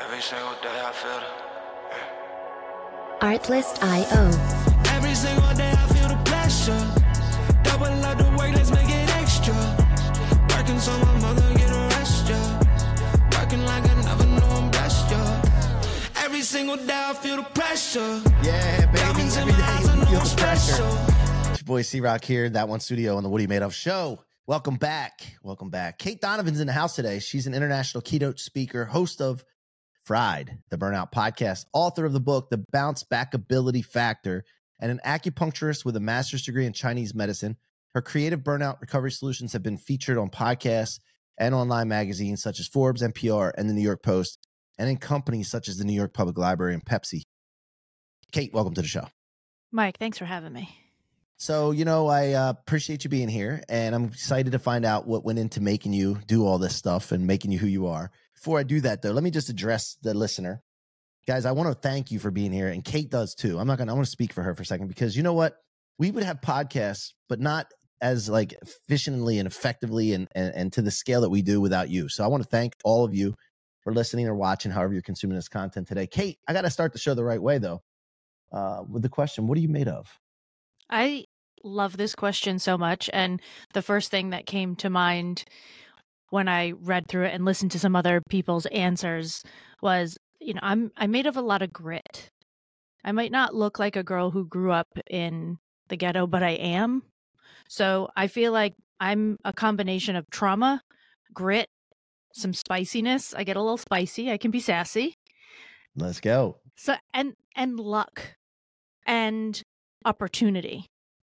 Every single day I feel Artlist.io. Every single day I feel the pressure. Double up the work, let's make it extra. Working so my mother get a rest, yeah. Working like I never knew I'm blessed, yeah. Every single day I feel the pressure. Yeah, baby, Diamonds in every my day eyes, you I know feel I'm the pressure. special. It's your boy C-Rock here, That One Studio on the What Are You Made Of show. Welcome back. Welcome back. Kate Donovan's in the house today. She's an international keynote speaker, host of Fried, the Burnout Podcast, author of the book, The Bounce Back Ability Factor, and an acupuncturist with a master's degree in Chinese medicine. Her creative burnout recovery solutions have been featured on podcasts and online magazines such as Forbes, NPR, and the New York Post, and in companies such as the New York Public Library and Pepsi. Kate, welcome to the show. Mike, thanks for having me. So, I appreciate you being here, and I'm excited to find out what went into making you do all this stuff and making you who you are. Before I do that, though, let me just address the listener. Guys, I want to thank you for being here, and Kate does too. I want to speak for her for a second, because you know what? We would have podcasts, but not as like efficiently and effectively and to the scale that we do without you. So I want to thank all of you for listening or watching, however you're consuming this content today. Kate, I got to start the show the right way, though, with the question, what are you made of? I love this question so much. And the first thing that came to mind when I read through it and listened to some other people's answers was, I'm made of a lot of grit. I might not look like a girl who grew up in the ghetto, but I am. So I feel like I'm a combination of trauma, grit, some spiciness. I get a little spicy. I can be sassy. Let's go. So and luck and opportunity.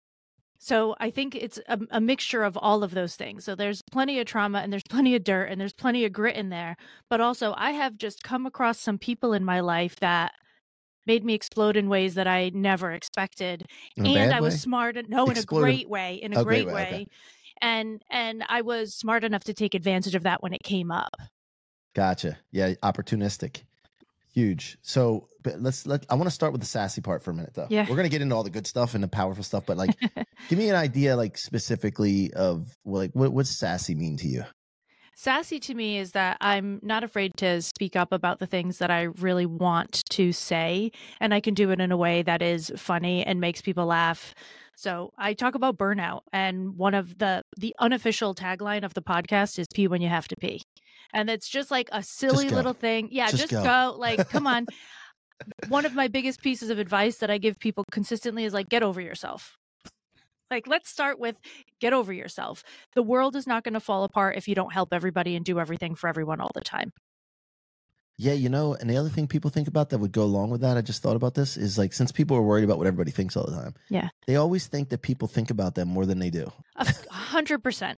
So I think it's a mixture of all of those things. So there's plenty of trauma and there's plenty of dirt and there's plenty of grit in there. But also I have just come across some people in my life that made me explode in ways that I never expected. In a And bad I was way? smart. No, in a great way. In a Oh, great great way, way. okay. And I was smart enough to take advantage of that when it came up. Gotcha. Yeah, opportunistic. Huge. So but I want to start with the sassy part for a minute, though. Yeah. We're going to get into all the good stuff and the powerful stuff, but like, give me an idea, like specifically of like, what's sassy mean to you? Sassy to me is that I'm not afraid to speak up about the things that I really want to say, and I can do it in a way that is funny and makes people laugh. So I talk about burnout, and one of the unofficial tagline of the podcast is "Pee when you have to pee," and it's just like a silly go. little thing. Yeah, Just just go. go. Like, come on. One of my biggest pieces of advice that I give people consistently is like, get over yourself. Like, let's start with get over yourself. The world is not going to fall apart if you don't help everybody and do everything for everyone all the time. Yeah, and the other thing people think about that would go along with that, I just thought about this, is like, since people are worried about what everybody thinks all the time, Yeah. they always think that people think about them more than they do. 100%.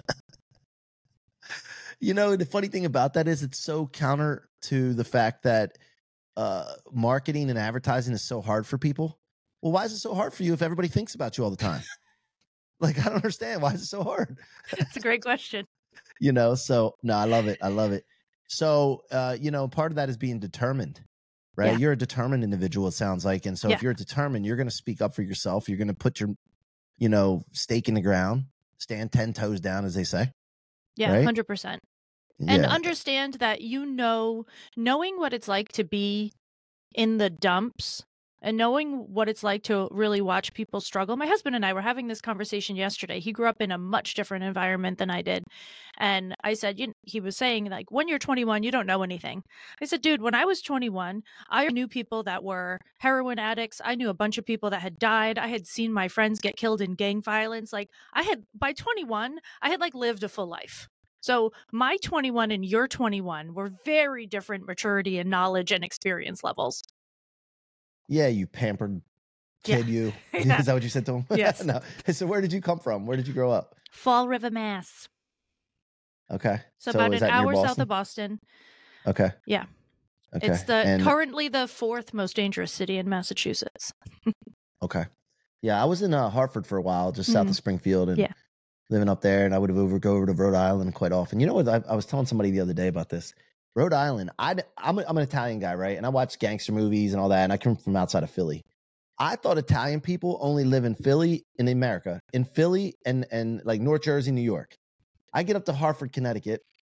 The funny thing about that is it's so counter to the fact that marketing and advertising is so hard for people. Well, why is it so hard for you if everybody thinks about you all the time? Like, I don't understand. Why is it so hard? It's a great question. So no, I love it. I love it. So, part of that is being determined, right? Yeah. You're a determined individual, it sounds like. And so Yeah. if you're determined, you're going to speak up for yourself. You're going to put your, stake in the ground, stand 10 toes down, as they say. Yeah, Right? 100%. And Yeah. understand that, knowing what it's like to be in the dumps and knowing what it's like to really watch people struggle. My husband and I were having this conversation yesterday. He grew up in a much different environment than I did. And I said, he was saying, like, when you're 21, you don't know anything. I said, dude, when I was 21, I knew people that were heroin addicts. I knew a bunch of people that had died. I had seen my friends get killed in gang violence. Like, by 21, I had like lived a full life. So my 21 and your 21 were very different maturity and knowledge and experience levels. Yeah, you pampered kid, you. Yeah. Is that what you said to him? Yes. No. So where did you come from? Where did you grow up? Fall River, Mass. Okay. So about is an that near hour south Boston? of Boston. Okay. Yeah. Okay. It's currently the 4th most dangerous city in Massachusetts. Okay. Yeah, I was in Hartford for a while, just south of Springfield, and Yeah. living up there, and I would go over to Rhode Island quite often. You know what? I was telling somebody the other day about this. Rhode Island, I'm an Italian guy, right? And I watch gangster movies and all that, and I come from outside of Philly. I thought Italian people only live in Philly, in America, in Philly and like North Jersey, New York. I get up to Hartford, Connecticut,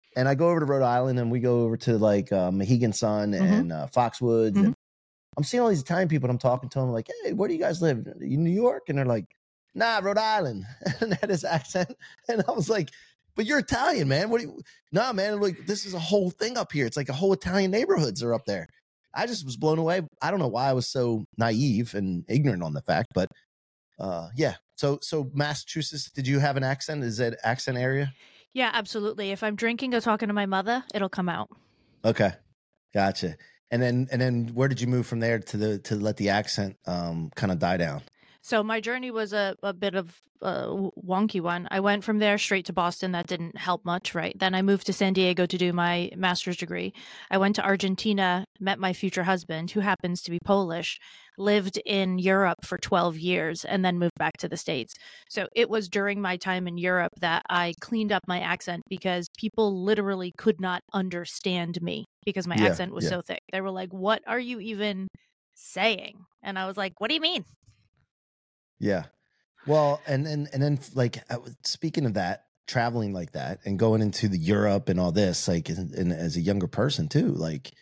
And I go over to Rhode Island, and we go over to like Mohegan Sun and Foxwoods. And I'm seeing all these Italian people, and I'm talking to them like, hey, where do you guys live? You New York? And they're like, nah, Rhode Island. And they had this accent. And I was like, but you're Italian, man. What do you, nah, man. Like, this is a whole thing up here. It's like a whole Italian neighborhoods are up there. I just was blown away. I don't know why I was so naive and ignorant on the fact, but yeah. So Massachusetts, did you have an accent? Is that accent area? Yeah, absolutely. If I'm drinking or talking to my mother, it'll come out. Okay. Gotcha. And then where did you move from there to let the accent kind of die down? So my journey was a bit of a wonky one. I went from there straight to Boston. That didn't help much, right? Then I moved to San Diego to do my master's degree. I went to Argentina, met my future husband, who happens to be Polish, lived in Europe for 12 years, and then moved back to the States. So it was during my time in Europe that I cleaned up my accent because people literally could not understand me because my accent was so thick. They were like, what are you even saying? And I was like, what do you mean? Yeah. Well, and then like speaking of that, traveling like that and going into the Europe and all this, like, and as a younger person too, like,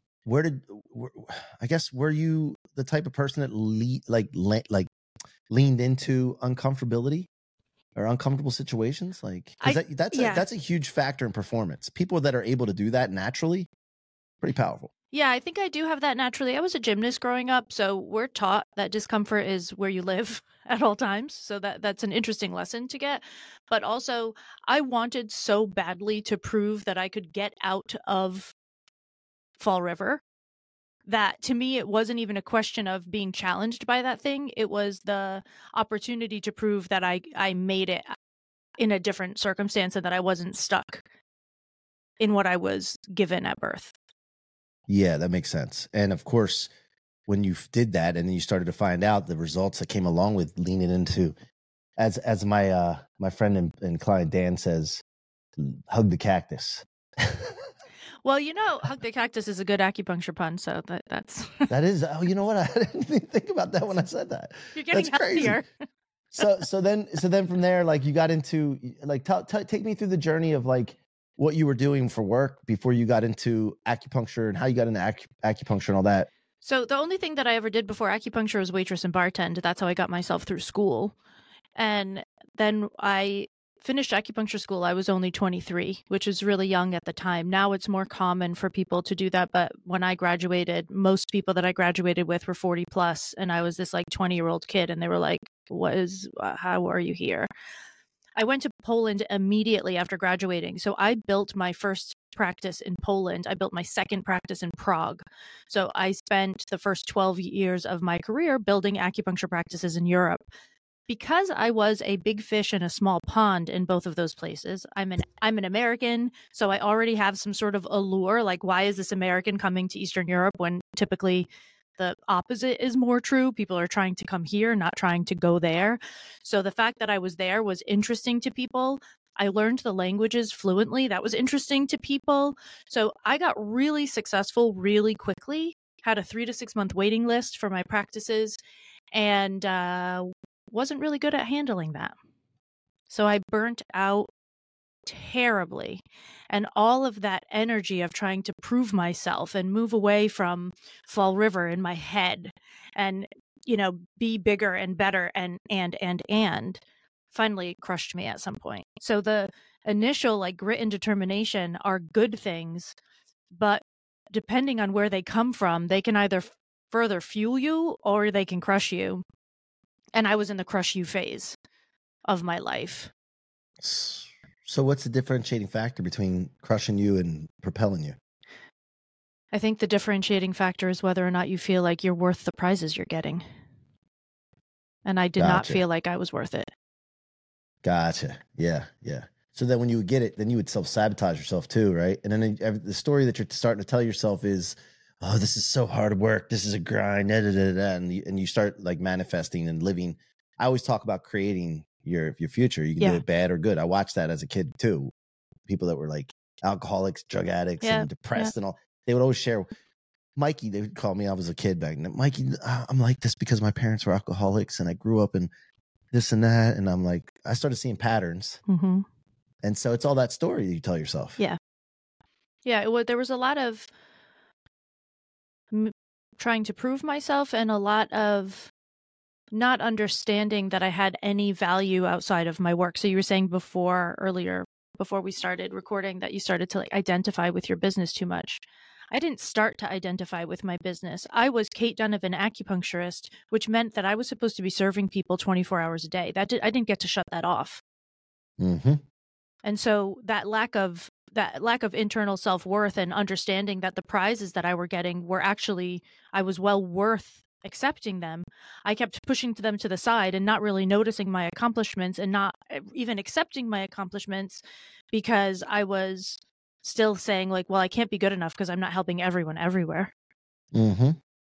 I guess, were you the type of person that leaned into uncomfortability or uncomfortable situations? Like, that's a huge factor in performance. People that are able to do that naturally, pretty powerful. Yeah, I think I do have that naturally. I was a gymnast growing up, so we're taught that discomfort is where you live at all times. So that's an interesting lesson to get. But also, I wanted so badly to prove that I could get out of Fall River that to me, it wasn't even a question of being challenged by that thing. It was the opportunity to prove that I made it in a different circumstance and that I wasn't stuck in what I was given at birth. Yeah, that makes sense. And of course, when you did that and then you started to find out the results that came along with leaning into, as my friend and client Dan says, hug the cactus. Well, hug the cactus is a good acupuncture pun, so that's that is. Oh, you know what? I didn't even think about that when I said that. You're getting healthier. So then from there, like, you got into, like, take me through the journey of like what you were doing for work before you got into acupuncture and how you got into acupuncture and all that. So the only thing that I ever did before acupuncture was waitress and bartend. That's how I got myself through school. And then I finished acupuncture school. I was only 23, which is really young at the time. Now it's more common for people to do that. But when I graduated, most people that I graduated with were 40 plus. And I was this like 20-year-old kid. And they were like, how are you here? I went to Poland immediately after graduating. So I built my first practice in Poland. I built my second practice in Prague. So I spent the first 12 years of my career building acupuncture practices in Europe. Because I was a big fish in a small pond in both of those places, I'm an American, so I already have some sort of allure. Like, why is this American coming to Eastern Europe when typically the opposite is more true? People are trying to come here, not trying to go there. So the fact that I was there was interesting to people. I learned the languages fluently. That was interesting to people. So I got really successful really quickly, had a 3 to 6 month waiting list for my practices, and wasn't really good at handling that. So I burnt out terribly. And all of that energy of trying to prove myself and move away from Fall River in my head and, be bigger and better and finally crushed me at some point. So the initial like grit and determination are good things, but depending on where they come from, they can either further fuel you or they can crush you. And I was in the crush you phase of my life. So what's the differentiating factor between crushing you and propelling you? I think the differentiating factor is whether or not you feel like you're worth the prizes you're getting. And I did not feel like I was worth it. Gotcha. Yeah. So then when you would get it, then you would self-sabotage yourself too, right? And then the story that you're starting to tell yourself is, oh, this is so hard work. This is a grind. And you start like manifesting and living. I always talk about creating your future. You can do it bad or good. I watched that as a kid too. People that were like alcoholics, drug addicts, and depressed and all. They would always share. Mikey, they would call me. I was a kid back then. Mikey, I'm like this because my parents were alcoholics and I grew up in this and that. And I'm like, I started seeing patterns. Mm-hmm. And so it's all that story that you tell yourself. Yeah. Yeah, there was a lot of trying to prove myself and a lot of not understanding that I had any value outside of my work. So you were saying earlier, before we started recording, that you started to like identify with your business too much. I didn't start to identify with my business. I was Kate Donovan, acupuncturist, which meant that I was supposed to be serving people 24 hours a day. I didn't get to shut that off. Mm-hmm. And so that lack of internal self-worth and understanding that the prizes that I were getting were actually, I was well worth accepting them. I kept pushing them to the side and not really noticing my accomplishments and not even accepting my accomplishments because I was still saying like, well, I can't be good enough because I'm not helping everyone everywhere. Mm-hmm.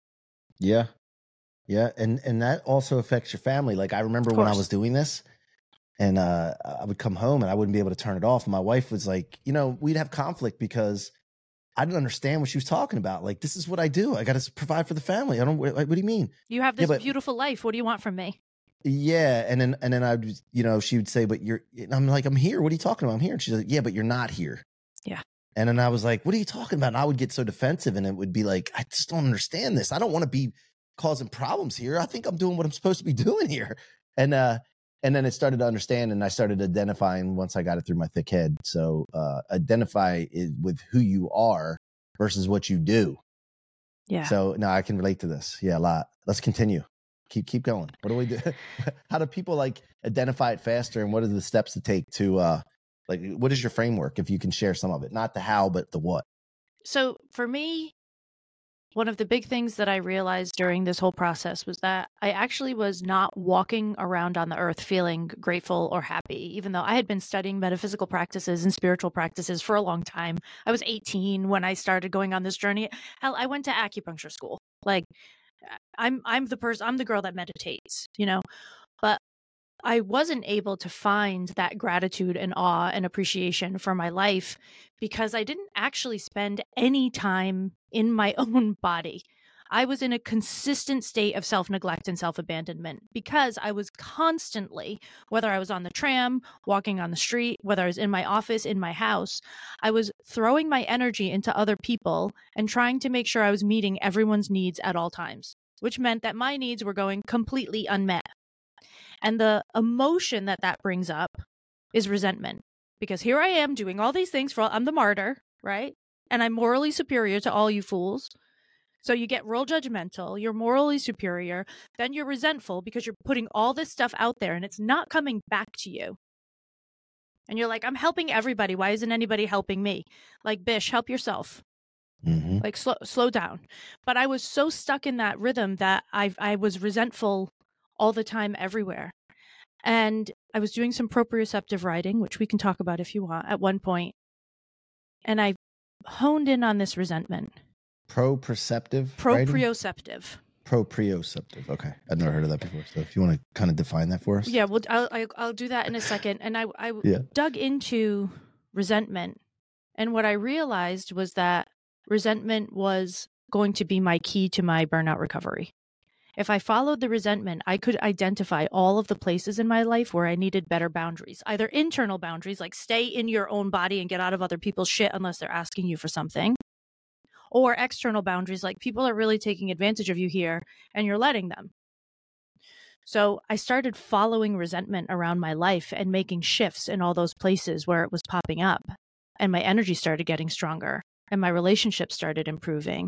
Yeah. Yeah. And that also affects your family. Like I remember when I was doing this and I would come home and I wouldn't be able to turn it off. And my wife was like, we'd have conflict because I didn't understand what she was talking about. Like, this is what I do. I got to provide for the family. What do you mean? You have this beautiful life. What do you want from me? Yeah. And then I would, she would say, but I'm like, I'm here. What are you talking about? I'm here. And she's like, yeah, but you're not here. Yeah. And then I was like, what are you talking about? And I would get so defensive and it would be like, I just don't understand this. I don't want to be causing problems here. I think I'm doing what I'm supposed to be doing here. And then it started to understand and I started identifying once I got it through my thick head. So identify with who you are versus what you do. Yeah. So now I can relate to this. Yeah, a lot. Let's continue. Keep going. What do we do? How do people like identify it faster and what are the steps to take to what is your framework if you can share some of it? Not the how, but the what. So for me, one of the big things that I realized during this whole process was that I actually was not walking around on the earth feeling grateful or happy, even though I had been studying metaphysical practices and spiritual practices for a long time. I was 18 when I started going on this journey. Hell, I went to acupuncture school. Like I'm the girl that meditates, but I wasn't able to find that gratitude and awe and appreciation for my life because I didn't actually spend any time in my own body. I was in a consistent state of self-neglect and self-abandonment because I was constantly, whether I was on the tram, walking on the street, whether I was in my office, in my house, I was throwing my energy into other people and trying to make sure I was meeting everyone's needs at all times, which meant that my needs were going completely unmet. And the emotion that brings up is resentment. Because here I am doing all these things I'm the martyr, right? And I'm morally superior to all you fools. So you get real judgmental, you're morally superior, then you're resentful because you're putting all this stuff out there and it's not coming back to you. And you're like, I'm helping everybody. Why isn't anybody helping me? Like, Bish, help yourself. Mm-hmm. Like, slow down. But I was so stuck in that rhythm that I was resentful all the time, everywhere. And I was doing some proprioceptive writing, which we can talk about if you want, at one point. And I honed in on this resentment. Proprioceptive? Proprioceptive. Okay. I've never heard of that before. So if you want to kind of define that for us. Yeah, well, I'll do that in a second. And I dug into resentment. And what I realized was that resentment was going to be my key to my burnout recovery. If I followed the resentment, I could identify all of the places in my life where I needed better boundaries, either internal boundaries, like stay in your own body and get out of other people's shit unless they're asking you for something, or external boundaries, like people are really taking advantage of you here and you're letting them. So I started following resentment around my life and making shifts in all those places where it was popping up, and my energy started getting stronger and my relationships started improving.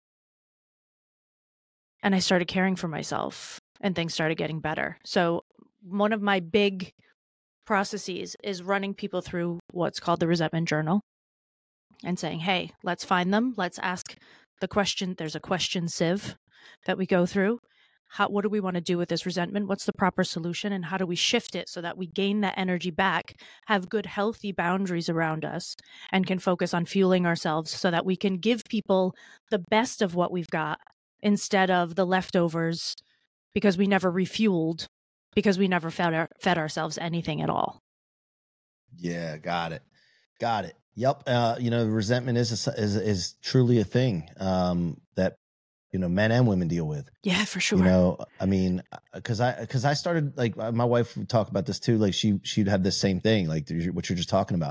And I started caring for myself and things started getting better. So one of my big processes is running people through what's called the resentment journal and saying, hey, let's find them. Let's ask the question. There's a question sieve that we go through. What do we want to do with this resentment? What's the proper solution? And how do we shift it so that we gain that energy back, have good, healthy boundaries around us, and can focus on fueling ourselves so that we can give people the best of what we've got instead of the leftovers, because we never refueled, because we never fed ourselves anything at all. Yeah, got it. Yep. Resentment is truly a thing that men and women deal with. Yeah, for sure. I mean, because I started, like, my wife would talk about this too. Like she'd have this same thing, like what you're just talking about.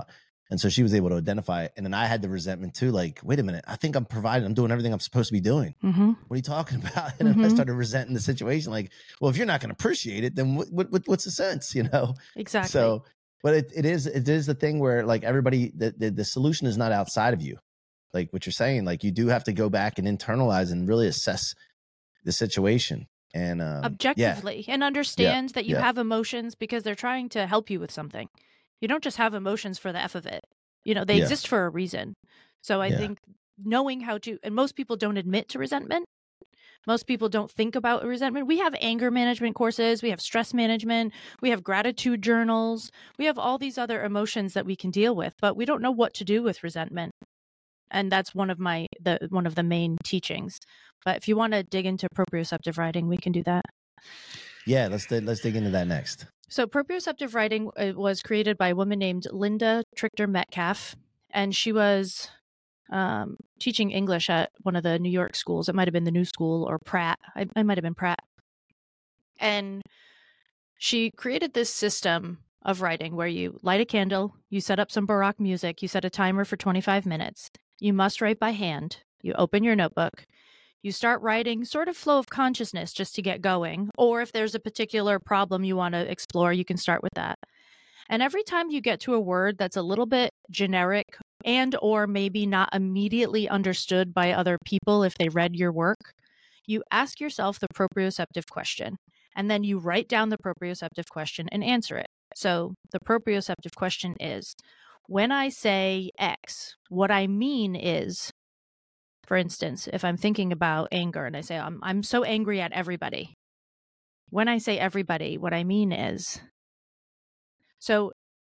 And so she was able to identify it. And then I had the resentment too. Like, wait a minute, I think I'm providing, I'm doing everything I'm supposed to be doing. Mm-hmm. What are you talking about? And then I started resenting the situation. Like, well, if you're not going to appreciate it, then what's the sense, you know? Exactly. So, but it is the thing where like everybody, the solution is not outside of you. Like what you're saying, like you do have to go back and internalize and really assess the situation. And objectively and understand that you have emotions because they're trying to help you with something. You don't just have emotions for the F of it. You know, they exist for a reason. So I think knowing how to, and most people don't admit to resentment. Most people don't think about resentment. We have anger management courses. We have stress management. We have gratitude journals. We have all these other emotions that we can deal with, but we don't know what to do with resentment. And that's one of the main teachings. But if you want to dig into proprioceptive writing, we can do that. Yeah, let's dig into that next. So proprioceptive writing was created by a woman named Linda Trichter Metcalf, and she was teaching English at one of the New York schools. It might have been the New School or Pratt. I might have been Pratt. And she created this system of writing where you light a candle, you set up some Baroque music, you set a timer for 25 minutes. You must write by hand. You open your notebook. You start writing sort of flow of consciousness just to get going. Or if there's a particular problem you want to explore, you can start with that. And every time you get to a word that's a little bit generic and or maybe not immediately understood by other people if they read your work, you ask yourself the proprioceptive question. And then you write down the proprioceptive question and answer it. So the proprioceptive question is, when I say X, what I mean is, for instance, if I'm thinking about anger and I say, I'm so angry at everybody. When I say everybody, what I mean is, so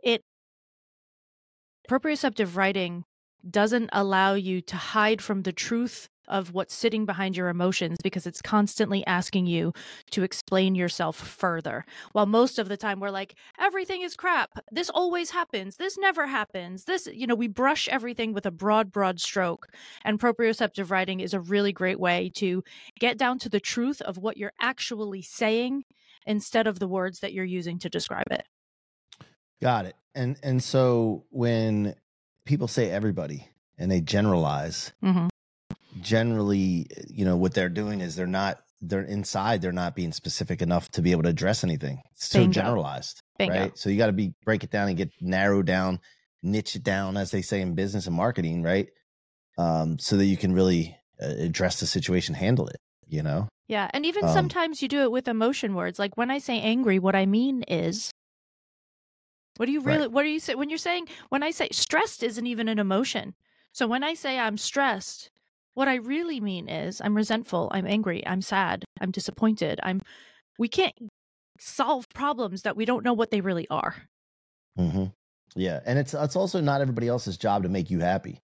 proprioceptive writing doesn't allow you to hide from the truth of what's sitting behind your emotions because it's constantly asking you to explain yourself further. While most of the time we're like, everything is crap. This always happens. This never happens. This, we brush everything with a broad stroke. And proprioceptive writing is a really great way to get down to the truth of what you're actually saying instead of the words that you're using to describe it. Got it. And so when people say everybody and they generalize, generally, what they're doing is they're not being specific enough to be able to address anything. It's so generalized, right? So you got to break it down and get narrowed down, niche it down, as they say in business and marketing, right? So that you can really address the situation, handle it, Yeah. And even sometimes you do it with emotion words. Like when I say angry, what I mean is, what do you say when I say stressed isn't even an emotion. So when I say I'm stressed, what I really mean is I'm resentful, I'm angry, I'm sad, I'm disappointed. We can't solve problems that we don't know what they really are. Mm-hmm. Yeah. And it's also not everybody else's job to make you happy.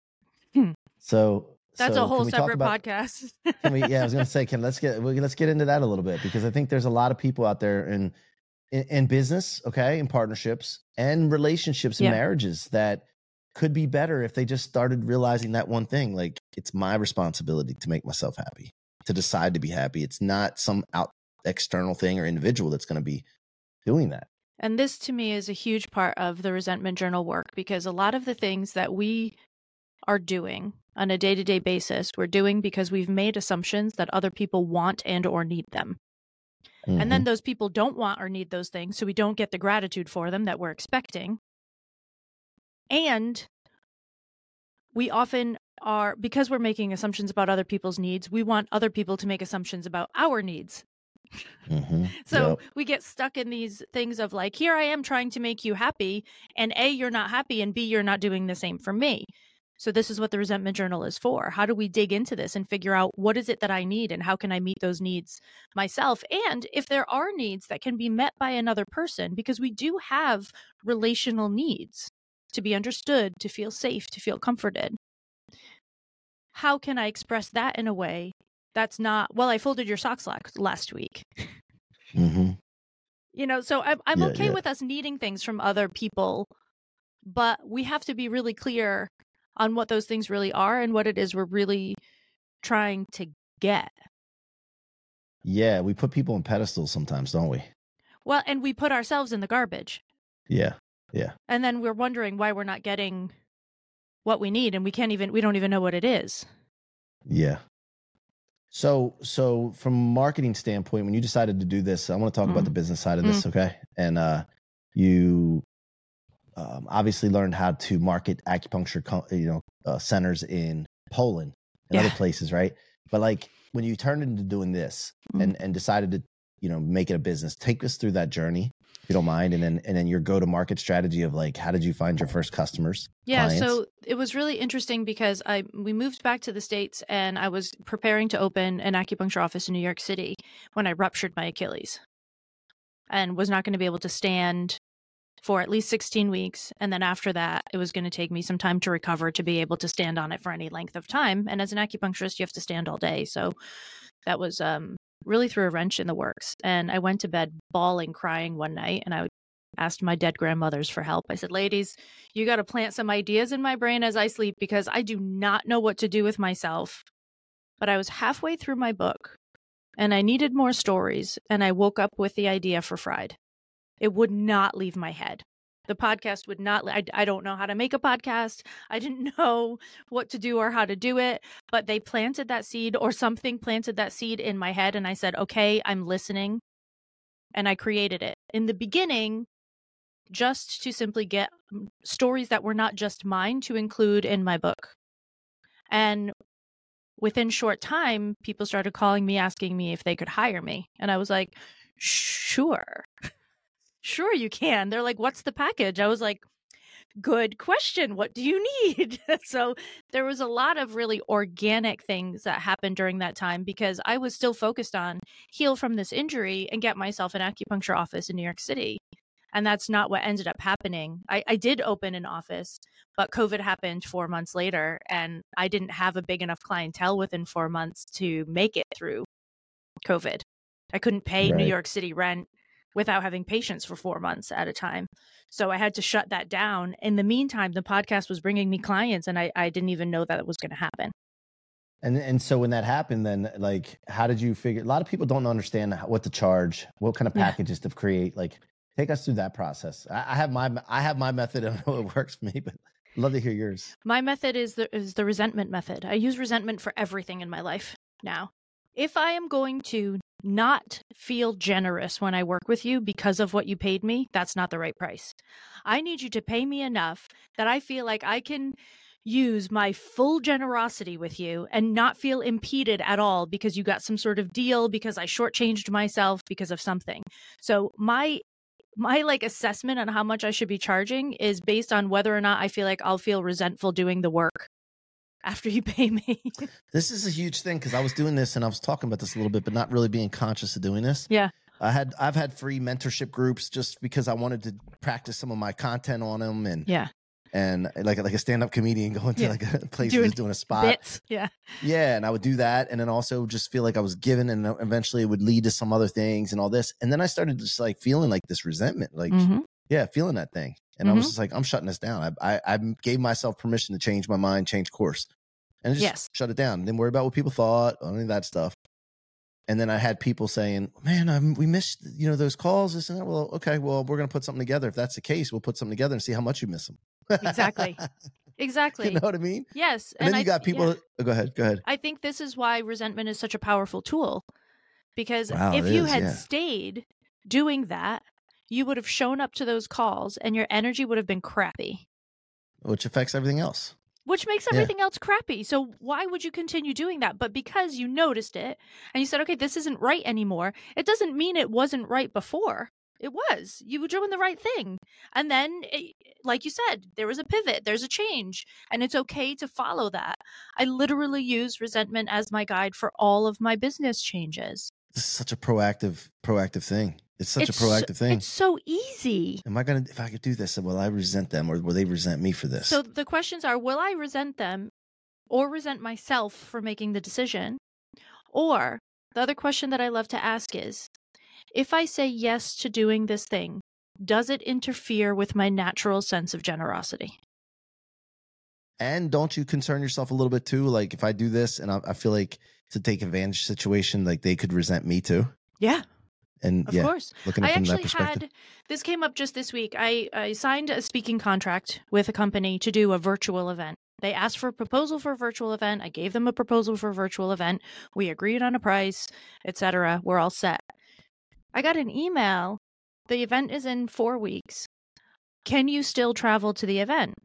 So that's a whole separate podcast. I was going to say, let's get into that a little bit, because I think there's a lot of people out there in business, in partnerships and relationships and marriages that could be better if they just started realizing that one thing. Like, it's my responsibility to make myself happy, to decide to be happy. It's not some external thing or individual that's going to be doing that. And this to me is a huge part of the resentment journal work, because a lot of the things that we are doing on a day-to-day basis, we're doing because we've made assumptions that other people want and or need them. And then those people don't want or need those things, so we don't get the gratitude for them that we're expecting. And we often are, because we're making assumptions about other people's needs, we want other people to make assumptions about our needs. So we get stuck in these things of like, here I am trying to make you happy, and A, you're not happy, and B, you're not doing the same for me. So this is what the resentment journal is for. How do we dig into this and figure out what is it that I need and how can I meet those needs myself? And if there are needs that can be met by another person, because we do have relational needs to be understood, to feel safe, to feel comforted. How can I express that in a way that's not, well, I folded your socks last week. So I'm okay with us needing things from other people, but we have to be really clear on what those things really are and what it is we're really trying to get. Yeah, we put people on pedestals sometimes, don't we? Well, and we put ourselves in the garbage. Yeah. Yeah. And then we're wondering why we're not getting what we need, and we don't even know what it is. Yeah. So from a marketing standpoint, when you decided to do this, I want to talk about the business side of this, okay? And you obviously learned how to market acupuncture, centers in Poland and other places, right? But like when you turned into doing this and decided to, make it a business, take us through that journey, if you don't mind, and then your go-to-market strategy of like, how did you find your first customers? Yeah, clients? so it was really interesting because we moved back to the States and I was preparing to open an acupuncture office in New York City when I ruptured my Achilles and was not going to be able to stand for at least 16 weeks. And then after that, it was going to take me some time to recover to be able to stand on it for any length of time. And as an acupuncturist, you have to stand all day. So that was really threw a wrench in the works. And I went to bed bawling, crying one night, and I asked my dead grandmothers for help. I said, ladies, you got to plant some ideas in my brain as I sleep because I do not know what to do with myself. But I was halfway through my book and I needed more stories. And I woke up with the idea for Fried. It would not leave my head. The podcast would not, I don't know how to make a podcast. I didn't know what to do or how to do it, but they planted that seed, or something planted that seed in my head. And I said, okay, I'm listening. And I created it. In the beginning, just to simply get stories that were not just mine to include in my book. And within short time, people started calling me, asking me if they could hire me. And I was like, sure you can. They're like, what's the package? I was like, good question. What do you need? So there was a lot of really organic things that happened during that time because I was still focused on heal from this injury and get myself an acupuncture office in New York City. And that's not what ended up happening. I did open an office, but COVID happened 4 months later, and I didn't have a big enough clientele within 4 months to make it through COVID. I couldn't pay New York City rent without having patients for 4 months at a time. So I had to shut that down. In the meantime, the podcast was bringing me clients, and I didn't even know that it was going to happen. And so when that happened, then like, how did you figure? A lot of people don't understand what to charge, what kind of packages to create. Like, take us through that process. I have my method and it works for me, but I'd love to hear yours. My method is the resentment method. I use resentment for everything in my life now. If I am going to not feel generous when I work with you because of what you paid me, that's not the right price. I need you to pay me enough that I feel like I can use my full generosity with you and not feel impeded at all because you got some sort of deal, because I shortchanged myself because of something. So my like assessment on how much I should be charging is based on whether or not I feel like I'll feel resentful doing the work after you pay me. This is a huge thing because I was doing this and I was talking about this a little bit, but not really being conscious of doing this. Yeah. I've had free mentorship groups just because I wanted to practice some of my content on them, and like a stand-up comedian going to like a place doing a spot. Bits. Yeah. Yeah. And I would do that. And then also just feel like I was given, and eventually it would lead to some other things and all this. And then I started just like feeling like this resentment, like, feeling that thing. And I was just like, I'm shutting this down. I gave myself permission to change my mind, change course, and just shut it down. Didn't worry about what people thought, any of that stuff. And then I had people saying, man, we missed, those calls, this and that. Well, okay, well, we're going to put something together. If that's the case, we'll put something together and see how much you miss them. Exactly. You know what I mean? Yes. And then you got people. Oh, go ahead. I think this is why resentment is such a powerful tool, because if you had stayed doing that, you would have shown up to those calls and your energy would have been crappy. Which affects everything else. Which makes everything else crappy. So why would you continue doing that? But because you noticed it and you said, okay, this isn't right anymore, it doesn't mean it wasn't right before. It was. You were doing the right thing. And then, like you said, there was a pivot. There's a change. And it's okay to follow that. I literally use resentment as my guide for all of my business changes. This is such a proactive thing. It's such a proactive thing. It's so easy. If I could do this, will I resent them, or will they resent me for this? So the questions are, will I resent them or resent myself for making the decision? Or the other question that I love to ask is, if I say yes to doing this thing, does it interfere with my natural sense of generosity? And don't you concern yourself a little bit too? Like, if I do this and I feel like it's a take advantage situation, like they could resent me too. Yeah. And Of yeah, course. looking I at it from that actually perspective. this came up just this week. I signed a speaking contract with a company to do a virtual event. They asked for a proposal for a virtual event. I gave them a proposal for a virtual event. We agreed on a price, etc. We're all set. I got an email. The event is in 4 weeks. Can you still travel to the event?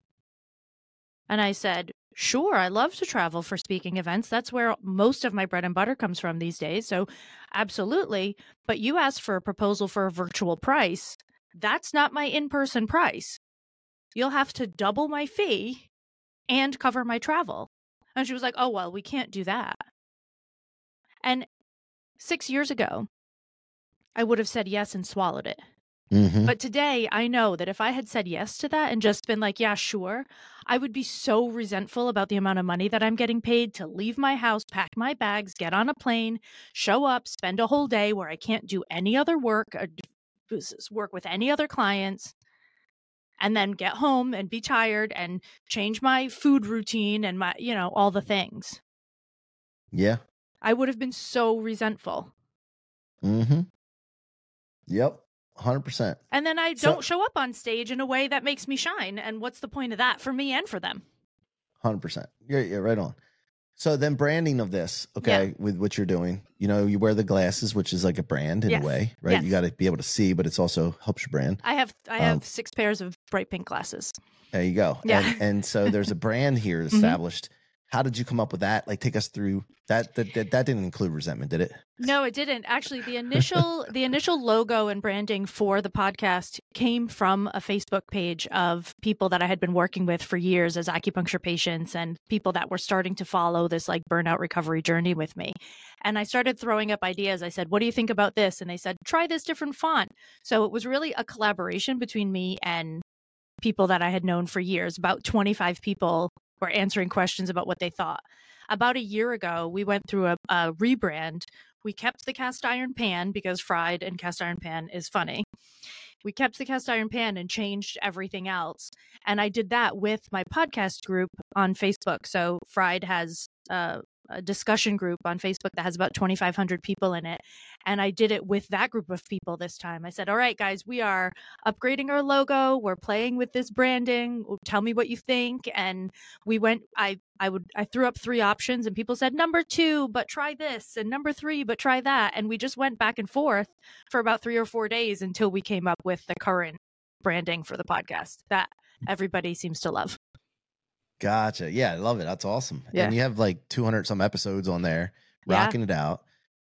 And I said, sure, I love to travel for speaking events. That's where most of my bread and butter comes from these days. So absolutely. But you asked for a proposal for a virtual price. That's not my in-person price. You'll have to double my fee and cover my travel. And she was like, oh, well, we can't do that. And 6 years ago, I would have said yes and swallowed it. Mm-hmm. But today, I know that if I had said yes to that and just been like, yeah, sure, I would be so resentful about the amount of money that I'm getting paid to leave my house, pack my bags, get on a plane, show up, spend a whole day where I can't do any other work, work with any other clients, and then get home and be tired and change my food routine and my, all the things. Yeah. I would have been so resentful. Mm-hmm. Yep. 100%. And then I don't show up on stage in a way that makes me shine. And what's the point of that for me and for them? 100%. You're right on. So then branding of this, okay, with what you're doing, you wear the glasses, which is like a brand in a way, right? Yes. You got to be able to see, but it's also helps your brand. I have 6 pairs of bright pink glasses. There you go. Yeah. And so there's a brand here established. How did you come up with that? Like, take us through that. That didn't include resentment, did it? No, it didn't. Actually, the initial logo and branding for the podcast came from a Facebook page of people that I had been working with for years as acupuncture patients and people that were starting to follow this like burnout recovery journey with me. And I started throwing up ideas. I said, what do you think about this? And they said, try this different font. So it was really a collaboration between me and people that I had known for years. About 25 people were answering questions about what they thought. About a year ago, we went through a rebrand. We kept the cast iron pan because fried and cast iron pan is funny. We kept the cast iron pan and changed everything else. And I did that with my podcast group on Facebook. So Fried has a discussion group on Facebook that has about 2,500 people in it. And I did it with that group of people this time. I said, all right, guys, we are upgrading our logo. We're playing with this branding. Tell me what you think. And we went, I threw up 3 options and people said, number 2, but try this, and number 3, but try that. And we just went back and forth for about 3 or 4 days until we came up with the current branding for the podcast that everybody seems to love. Gotcha. Yeah, I love it. That's awesome. Yeah. And you have like 200 some episodes on there, rocking it out.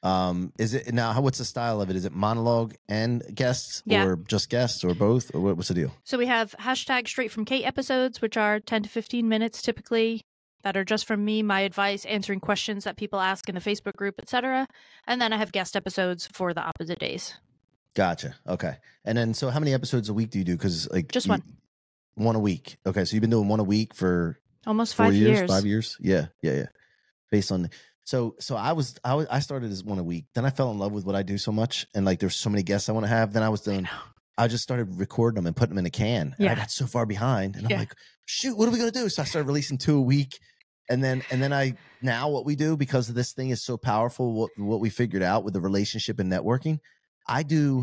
Is it now? What's the style of it? Is it monologue and guests, or just guests, or both, or what's the deal? So we have hashtag Straight from Kate episodes, which are 10 to 15 minutes typically, that are just from me, my advice, answering questions that people ask in the Facebook group, etc. And then I have guest episodes for the opposite days. Gotcha. Okay. And then, so how many episodes a week do you do? Because like just one a week. Okay, so you've been doing one a week for almost 5 years. 5 years. Yeah. Based on so I started as one a week. Then I fell in love with what I do so much, and like there's so many guests I want to have. Then I just started recording them and putting them in a can. And I got so far behind, and I'm like, shoot, what are we gonna do? So I started releasing 2 a week, and then what we do, because this thing is so powerful, what we figured out with the relationship and networking, I do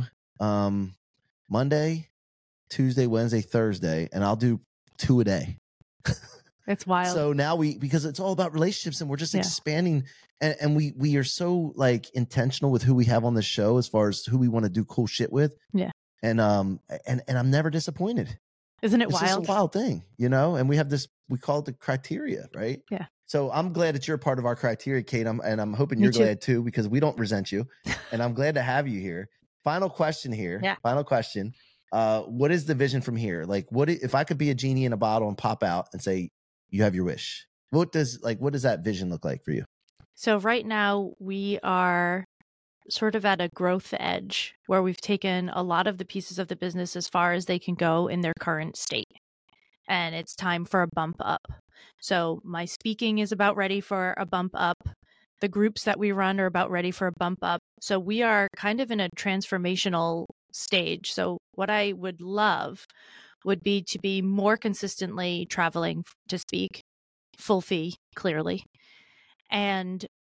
Monday, Tuesday, Wednesday, Thursday, and I'll do 2 a day. It's wild. So now because it's all about relationships, and we're just expanding, and we are so like intentional with who we have on the show as far as who we want to do cool shit with. Yeah. And I'm never disappointed. Isn't it it's wild? It's a wild thing, and we have this, we call it the criteria, right? Yeah. So I'm glad that you're part of our criteria, Kate. I'm hoping you're glad too, because we don't resent you, and I'm glad to have you here. Final question here. Yeah. Final question. What is the vision from here? Like, what if I could be a genie in a bottle and pop out and say, you have your wish? What does that vision look like for you? So right now we are sort of at a growth edge where we've taken a lot of the pieces of the business as far as they can go in their current state. And it's time for a bump up. So my speaking is about ready for a bump up. The groups that we run are about ready for a bump up. So we are kind of in a transformational stage. So what I would love would be to be more consistently traveling to speak, full fee, clearly, and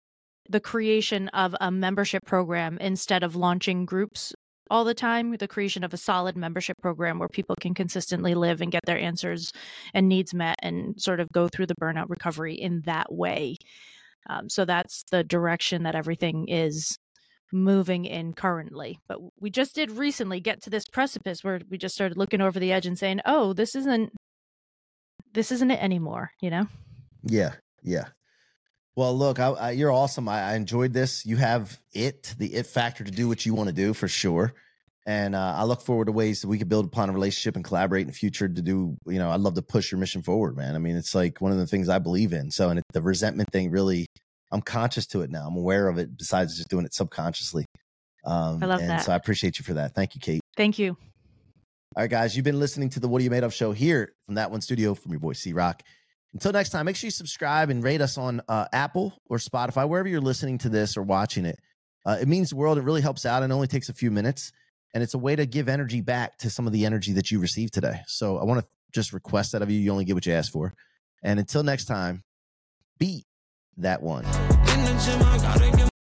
the creation of a membership program instead of launching groups all the time, the creation of a solid membership program where people can consistently live and get their answers and needs met and sort of go through the burnout recovery in that way. So that's the direction that everything is moving in currently. But we just did recently get to this precipice where we just started looking over the edge and saying, oh, this isn't it anymore, you know? Yeah. Well, look, you're awesome. I enjoyed this. You have the it factor to do what you want to do for sure. And I look forward to ways that we could build upon a relationship and collaborate in the future to do, I'd love to push your mission forward, man. I mean, it's like one of the things I believe in. So, and the resentment thing really, I'm conscious to it now. I'm aware of it besides just doing it subconsciously. I love that. So I appreciate you for that. Thank you, Kate. Thank you. All right, guys, you've been listening to the What Are You Made Of show here from That One Studio from your boy C-Rock. Until next time, make sure you subscribe and rate us on Apple or Spotify, wherever you're listening to this or watching it. It means the world. It really helps out. It only takes a few minutes, and it's a way to give energy back to some of the energy that you received today. So I want to just request that of you. You only get what you ask for. And until next time, be that one.